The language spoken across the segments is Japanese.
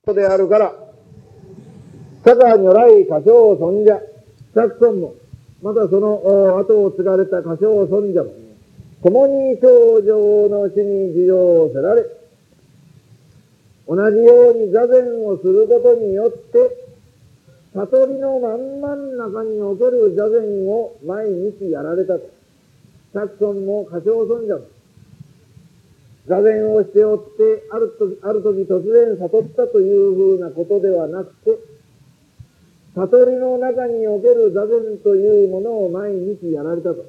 であるから、佐川如来歌唱尊者、釈尊も、またその後を継がれた歌唱尊者も、共に頂上の地に授与せられ、同じように座禅をすることによって、悟りの真ん中における座禅を毎日やられたと。釈尊も歌唱尊者も、座禅をしておって、ある時突然悟ったというふうなことではなくて、悟りの中における座禅というものを毎日やられたと。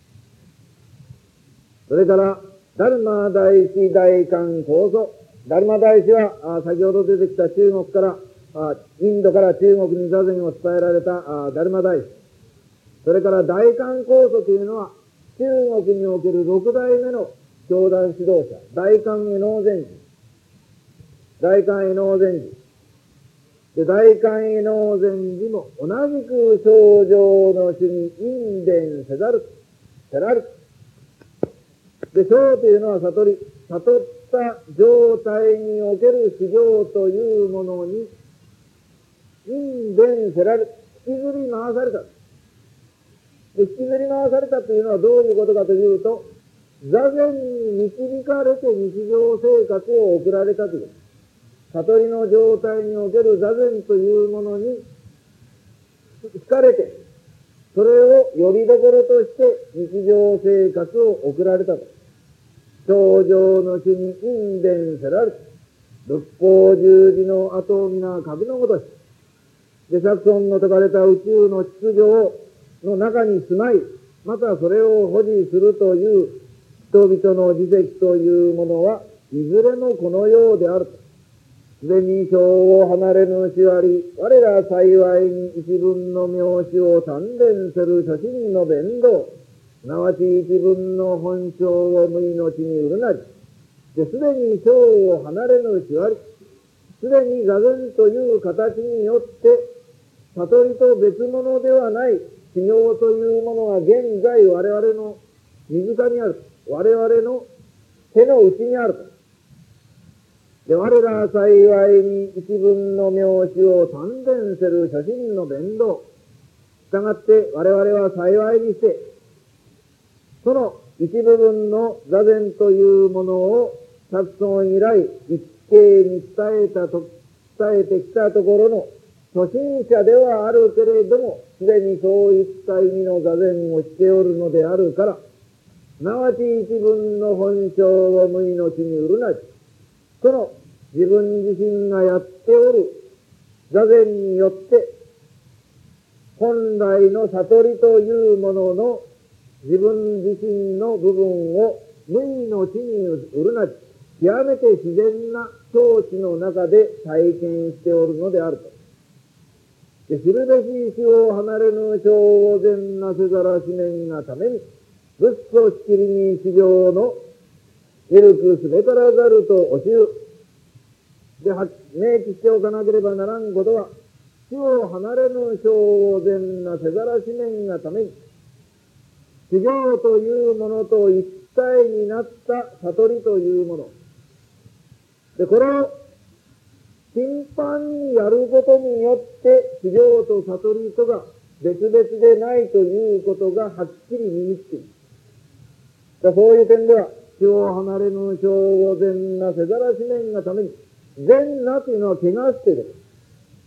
それから、ダルマ大師大観高祖。ダルマ大師は、先ほど出てきた中国から、インドから中国に座禅を伝えられたダルマ大師。それから大観高祖というのは、中国における六代目の教団指導者、大観絵能禅師。大観絵能禅師。で、大観絵能禅師も同じく頂上の地に因伝せらる。で、正というのは悟り、悟った状態における修行というものに、因伝せらる、引きずり回された。で、引きずり回されたというのはどういうことかというと、座禅に導かれて日常生活を送られたという。悟りの状態における座禅というものに惹かれて、それをよりどころとして日常生活を送られたと。頂上の地に因伝せられ、仏法十字の後を皆格のごとし、で、釈尊の説かれた宇宙の秩序の中に住まい、またそれを保持するという人々の自責というものは、いずれもこのようであると。すでに生を離れぬしわり、我ら幸いに一分の妙旨を鍛錬せる初心の弁道、すなわち一分の本性を無命に売るなり、で、すでに生を離れぬしわり、すでに座禅という形によって、悟りと別物ではない修行というものが現在我々の身近にある。我々の手の内にあると。で、我ら幸いに一分の妙旨を鍛錬せる初心の弁道。したがって我々は幸いにして、その一部分の座禅というものを釈尊以来一形に伝えてきたところの初心者ではあるけれども、すでにそういった意味の座禅をしておるのであるから、すなわち一分の本性を無命に売るなり、その自分自身がやっておる座禅によって、本来の悟りというものの自分自身の部分を無命に売るなり、極めて自然な境地の中で体験しておるのであると。で、知るべし死を離れぬ超然なせざらし念がために、仏祖しきりに修行のゆるくすべからざると教え。で、明記しておかなければならんことは、死を離れぬ超然なせざらし念がために、修行というものと一体になった悟りというもの。で、これを頻繁にやることによって、修行と悟りとが別々でないということがはっきり身につく。そういう点では、死を離れぬ超然なせざらし念がために、善なというのは汚すということ。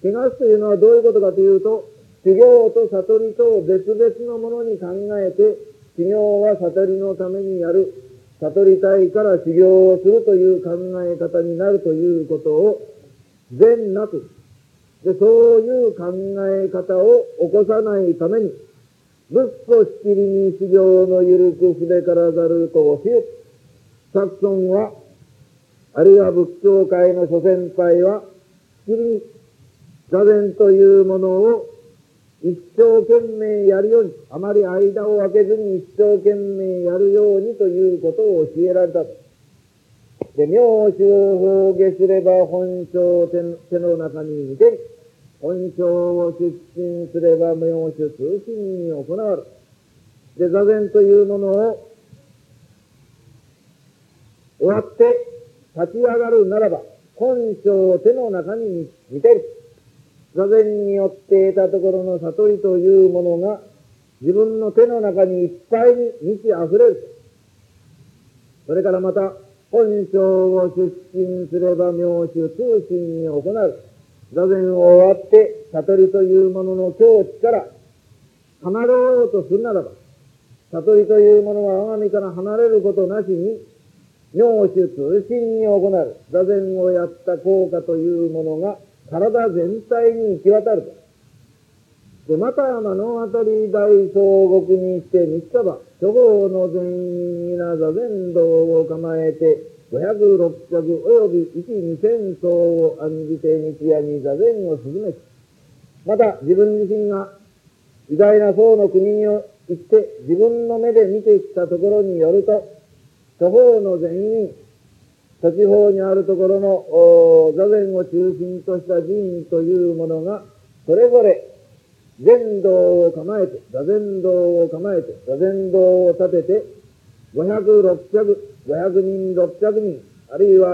汚すというのはどういうことかというと、修行と悟りとを別々のものに考えて、修行は悟りのためにやる。悟りたいから修行をするという考え方になるということを、善なく。で、そういう考え方を起こさないために、仏祖しきりに修行のゆるくすべからざると教え、釈尊は、あるいは仏教界の諸先輩は、しきりに座禅というものを一生懸命やるように、あまり間を空けずに一生懸命やるようにということを教えられたと。で、妙旨を表下すれば本性を手の中に抜け、本性を出身すれば妙旨通信に行わる。で、座禅というものを終わって立ち上がるならば、 本性を手の中に見ている。座禅によって得たところの悟りというものが自分の手の中にいっぱいに満ち溢れる。それからまた本性を出身すれば妙手通信に行う。座禅を終わって悟りというものの境地から離れようとするならば、悟りというものは我が身から離れることなしに妙手通信に行う。座禅をやった効果というものが体全体に行き渡ると。で、また目の当たり大総国にして三日諸方の全員皆座禅道を構えて500、600および1、2000層を案じて日夜に座禅を進めし、また自分自身が偉大な僧の国に行って自分の目で見てきたところによると、諸方の全員、諸地方にあるところの座禅を中心とした寺院というものがそれぞれ禅道を構えて、座禅道を構えて、座禅道を立てて、500、600、500人、600人、あるいは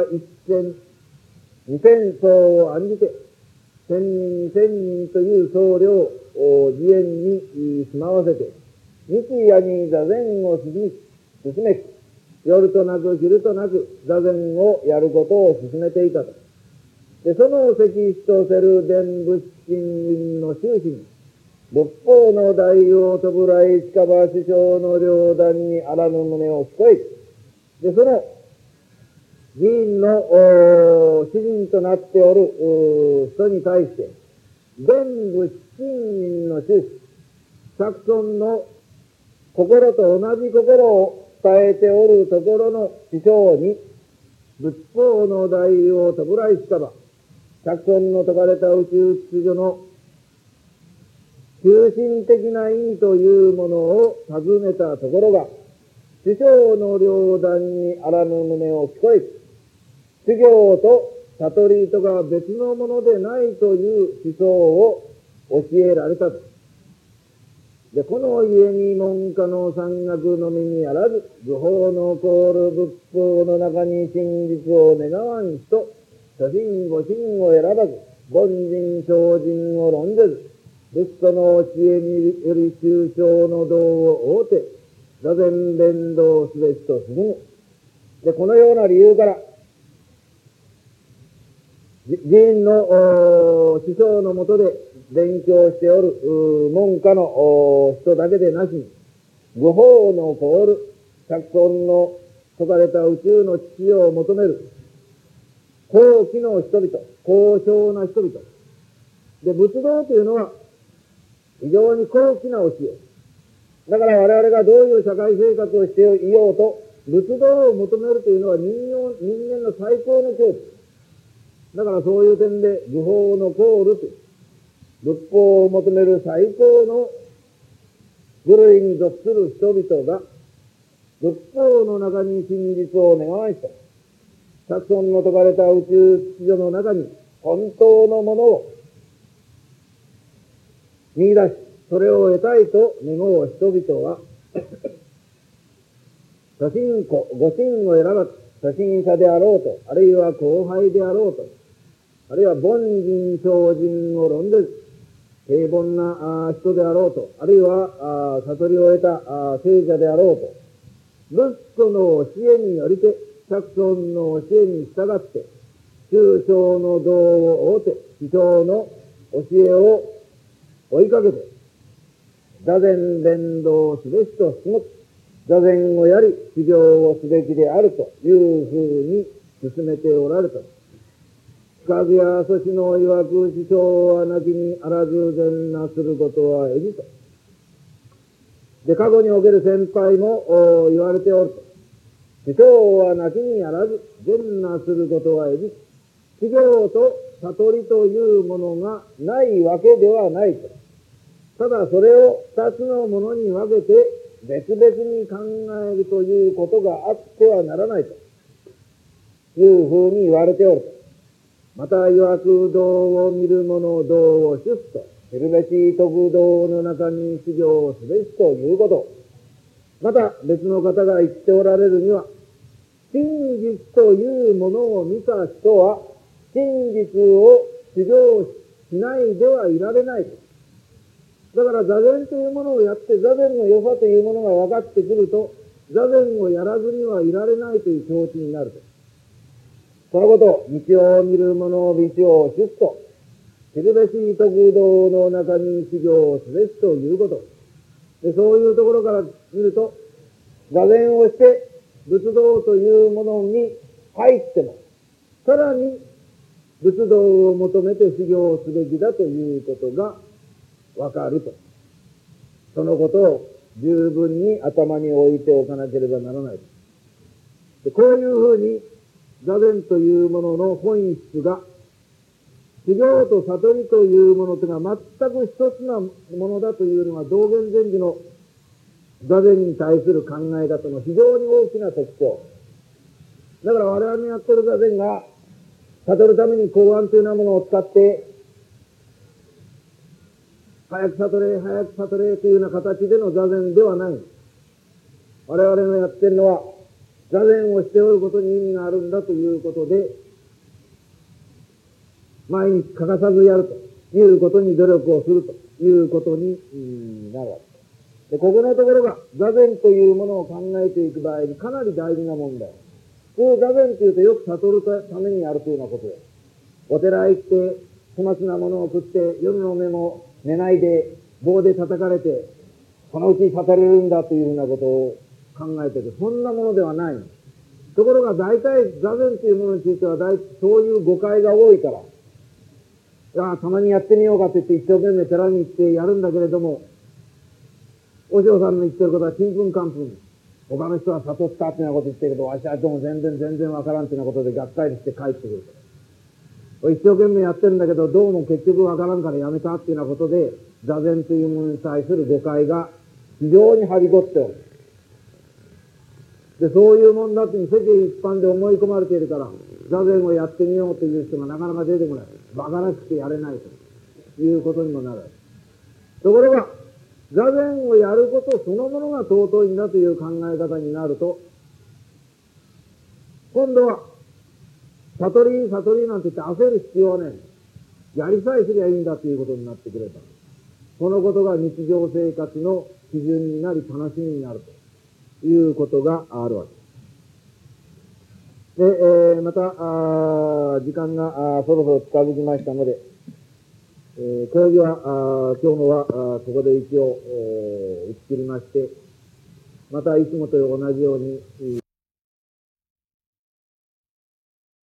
1000、2000層を案じて、1000人、2000人という僧侶を寺院に住まわせて、日夜に座禅を進めし、夜となく昼となく座禅をやることを進めていたと。で、その石師とせる伝仏心院の修士に、仏法の大王とぶらい近場師匠の両断にあらぬ旨を聞こえ、で、その寺院の主人となっておる人に対して、伝仏心院の修士、昨尊の心と同じ心を伝えておるところの師匠に、仏法の大王とぶらい近場、昨尊の説かれた宇宙秩序の中心的な意味というものを尋ねたところが、師匠の両断にあらぬ旨を聞こえ、修行と悟りとが別のものでないという思想を教えられたと。で、この家に門下の山岳のみにあらず、愚法の凍る仏法の中に真実を願わん人、初心誤心を選ばず、凡人精進を論ぜず、仏祖の教えにより中小の道を追うて、座禅伝道すべしと進む。で、このような理由から、寺院の師匠のもとで勉強しておる門下の人だけでなしに、愚法の凍る昨尊の説かれた宇宙の秩序を求める高貴の人々、高尚な人々で、仏道というのは非常に高貴な教えだから、我々がどういう社会生活をしていようと仏道を求めるというのは人間の最高の境地だから、そういう点で愚法の凍るという仏法を求める最高の部類に属する人々が仏法の中に真実を願わした。昨尊の説かれた宇宙秩序の中に本当のものを見出し、それを得たいと願う人々は初心誤心を選ばず、初心者であろうと、あるいは後輩であろうと、あるいは凡人精進を論ぜず、平凡な人であろうと、あるいは悟りを得た聖者であろうと、仏祖の教えによりて、昨尊の教えに従って、中小の道を追うて、師匠の教えを追いかけて、座禅伝道すべしと進む。座禅をやり、修行をすべきであるというふうに進めておられた。近くや祖師の曰く、師匠はなきにあらず善なすることは得ずと。で、過去における先輩も言われておると。師匠はなきにあらず善なすることは得ず。修行と悟りというものがないわけではないと。ただそれを二つのものに分けて別々に考えるということがあってはならないというふうに言われておると。また曰く、道を見る者道を出すと、知るべし徳道の中に修行すべしということ。また別の方が言っておられるには、真実というものを見た人は真実を修行しないではいられないと。だから座禅というものをやって、座禅の良さというものが分かってくると、座禅をやらずにはいられないという境地になると。そのことを、道を見る者を道を出と、知るべし徳道の中に修行すべしということ。で、そういうところから見ると、座禅をして仏道というものに入っても、さらに仏道を求めて修行すべきだということがわかると。そのことを十分に頭に置いておかなければならない。で、こういうふうに座禅というものの本質が、修行と悟りというものというのは全く一つなものだというのが道元禅師の座禅に対する考え方の非常に大きな特徴。だから我々のやってる座禅が悟るために公案というようなものを使って早く悟れ早く悟れというような形での座禅ではない。我々のやってるのは座禅をしておることに意味があるんだということで、毎日欠かさずやるということに努力をするということになるわけで、ここのところが座禅というものを考えていく場合にかなり大事な問題。こう座禅というとよく悟るためにやるというようなことです。お寺へ行って粗末なものを食って夜の目も寝ないで棒で叩かれてそのうち悟れるんだというようなことを考えている。そんなものではない。ところが大体座禅というものについてはそういう誤解が多いから、たまにやってみようかと言って一生懸命寺に行ってやるんだけれども、和尚さんの言ってることはちんぷんかんぷん。他の人は悟ったっていうようなこと言ってるけど、わしはでも全然わからんっていうようなことでがっかりして帰ってくると。一生懸命やってるんだけど、どうも結局わからんからやめたっていうようなことで、座禅というものに対する誤解が非常にはびこっておる。で、そういうもんだって世間一般で思い込まれているから、座禅をやってみようという人がなかなか出てこない。馬鹿らしくてやれないということにもなる。ところが、座禅をやることそのものが尊いんだという考え方になると、今度は、悟りなんて言って焦る必要はない。やりさえすりゃいいんだということになってくれた。このことが日常生活の基準になり楽しみになるということがあるわけで、また時間がそろそろ近づきましたので、講義は今日のはここで一応打ち切りまして、またいつもと同じように